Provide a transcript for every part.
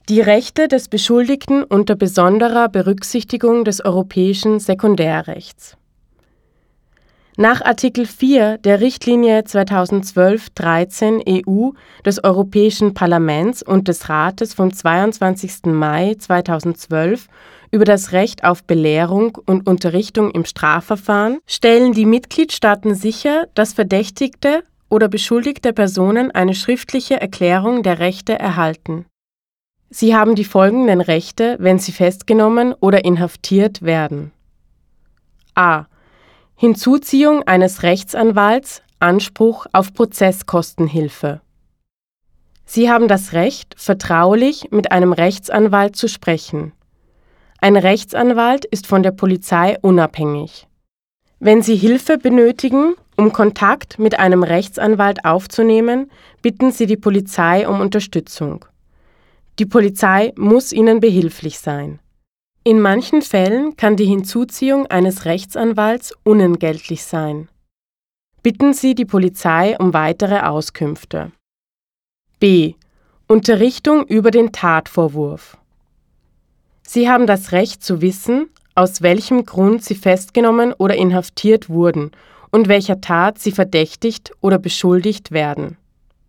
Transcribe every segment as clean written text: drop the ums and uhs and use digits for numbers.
Die Rechte des Beschuldigten unter besonderer Berücksichtigung des europäischen Sekundärrechts. Nach Artikel 4 der Richtlinie 2012/13 EU des Europäischen Parlaments und des Rates vom 22. Mai 2012 über das Recht auf Belehrung und Unterrichtung im Strafverfahren stellen die Mitgliedstaaten sicher, dass verdächtigte oder beschuldigte Personen eine schriftliche Erklärung der Rechte erhalten. Sie haben die folgenden Rechte, wenn sie festgenommen oder inhaftiert werden. A. Hinzuziehung eines Rechtsanwalts, Anspruch auf Prozesskostenhilfe. Sie haben das Recht, vertraulich mit einem Rechtsanwalt zu sprechen. Ein Rechtsanwalt ist von der Polizei unabhängig. Wenn Sie Hilfe benötigen, um Kontakt mit einem Rechtsanwalt aufzunehmen, bitten Sie die Polizei um Unterstützung. Die Polizei muss Ihnen behilflich sein. In manchen Fällen kann die Hinzuziehung eines Rechtsanwalts unentgeltlich sein. Bitten Sie die Polizei um weitere Auskünfte. B. Unterrichtung über den Tatvorwurf. Sie haben das Recht zu wissen, aus welchem Grund Sie festgenommen oder inhaftiert wurden und welcher Tat Sie verdächtigt oder beschuldigt werden.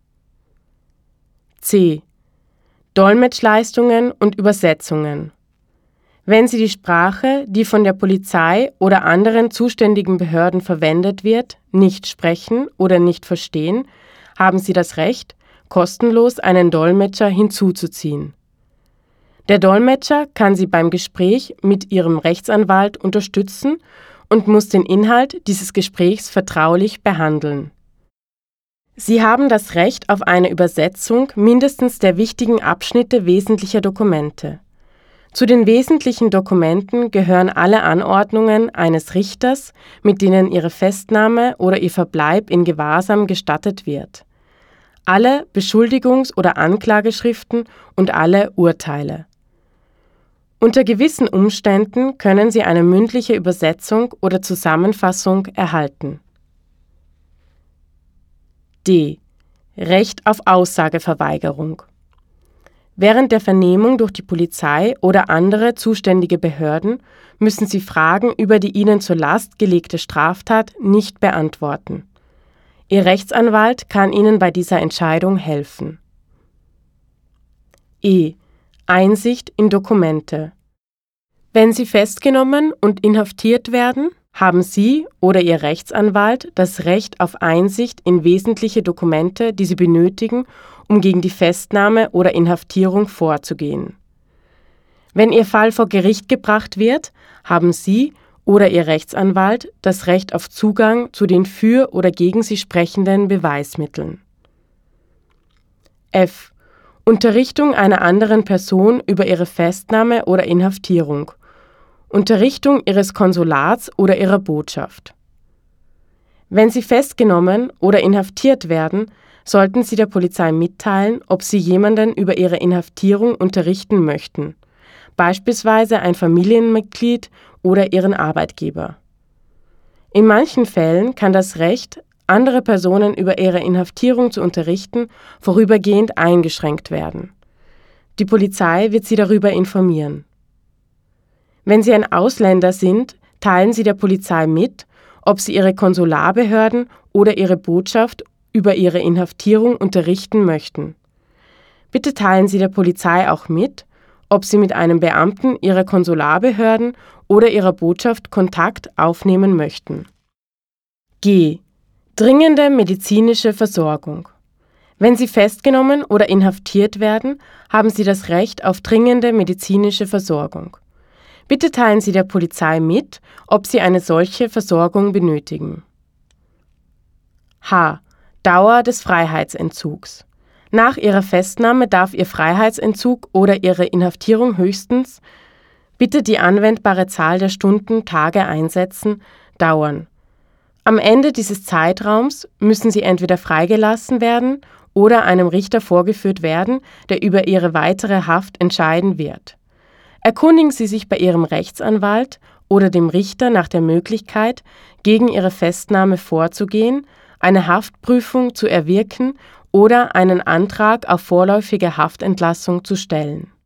C. Dolmetschleistungen und Übersetzungen. Wenn Sie die Sprache, die von der Polizei oder anderen zuständigen Behörden verwendet wird, nicht sprechen oder nicht verstehen, haben Sie das Recht, kostenlos einen Dolmetscher hinzuzuziehen. Der Dolmetscher kann Sie beim Gespräch mit Ihrem Rechtsanwalt unterstützen und muss den Inhalt dieses Gesprächs vertraulich behandeln. Sie haben das Recht auf eine Übersetzung mindestens der wichtigen Abschnitte wesentlicher Dokumente. Zu den wesentlichen Dokumenten gehören alle Anordnungen eines Richters, mit denen Ihre Festnahme oder Ihr Verbleib in Gewahrsam gestattet wird, alle Beschuldigungs- oder Anklageschriften und alle Urteile. Unter gewissen Umständen können Sie eine mündliche Übersetzung oder Zusammenfassung erhalten. D. Recht auf Aussageverweigerung. Während der Vernehmung durch die Polizei oder andere zuständige Behörden müssen Sie Fragen über die Ihnen zur Last gelegte Straftat nicht beantworten. Ihr Rechtsanwalt kann Ihnen bei dieser Entscheidung helfen. E. Einsicht in Dokumente. Wenn Sie festgenommen und inhaftiert werden, haben Sie oder Ihr Rechtsanwalt das Recht auf Einsicht in wesentliche Dokumente, die Sie benötigen, um gegen die Festnahme oder Inhaftierung vorzugehen. Wenn Ihr Fall vor Gericht gebracht wird, haben Sie oder Ihr Rechtsanwalt das Recht auf Zugang zu den für oder gegen Sie sprechenden Beweismitteln. F. Unterrichtung einer anderen Person über ihre Festnahme oder Inhaftierung. Unterrichtung Ihres Konsulats oder Ihrer Botschaft. Wenn Sie festgenommen oder inhaftiert werden, sollten Sie der Polizei mitteilen, ob Sie jemanden über Ihre Inhaftierung unterrichten möchten, beispielsweise ein Familienmitglied oder Ihren Arbeitgeber. In manchen Fällen kann das Recht, andere Personen über ihre Inhaftierung zu unterrichten, vorübergehend eingeschränkt werden. Die Polizei wird Sie darüber informieren. Wenn Sie ein Ausländer sind, teilen Sie der Polizei mit, ob Sie Ihre Konsularbehörden oder Ihre Botschaft über Ihre Inhaftierung unterrichten möchten. Bitte teilen Sie der Polizei auch mit, ob Sie mit einem Beamten Ihrer Konsularbehörden oder Ihrer Botschaft Kontakt aufnehmen möchten. G. Dringende medizinische Versorgung. Wenn Sie festgenommen oder inhaftiert werden, haben Sie das Recht auf dringende medizinische Versorgung. Bitte teilen Sie der Polizei mit, ob Sie eine solche Versorgung benötigen. H. Dauer des Freiheitsentzugs. Nach Ihrer Festnahme darf Ihr Freiheitsentzug oder Ihre Inhaftierung höchstens, bitte die anwendbare Zahl der Stunden, Tage einsetzen, dauern. Am Ende dieses Zeitraums müssen Sie entweder freigelassen werden oder einem Richter vorgeführt werden, der über Ihre weitere Haft entscheiden wird. Erkundigen Sie sich bei Ihrem Rechtsanwalt oder dem Richter nach der Möglichkeit, gegen Ihre Festnahme vorzugehen, eine Haftprüfung zu erwirken oder einen Antrag auf vorläufige Haftentlassung zu stellen.